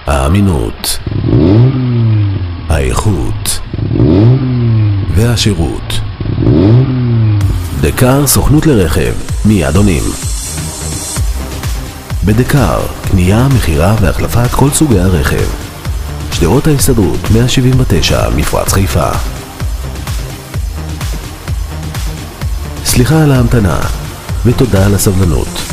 האמינות, האיכות והשירות. דקר סוכנות לרכב, מיד עונים. בדקר, קנייה, מחירה והחלפת כל סוגי הרכב. שדרות ההסתדרות 179, מפרץ חיפה. סליחה על ההמתנה ותודה על הסבלנות.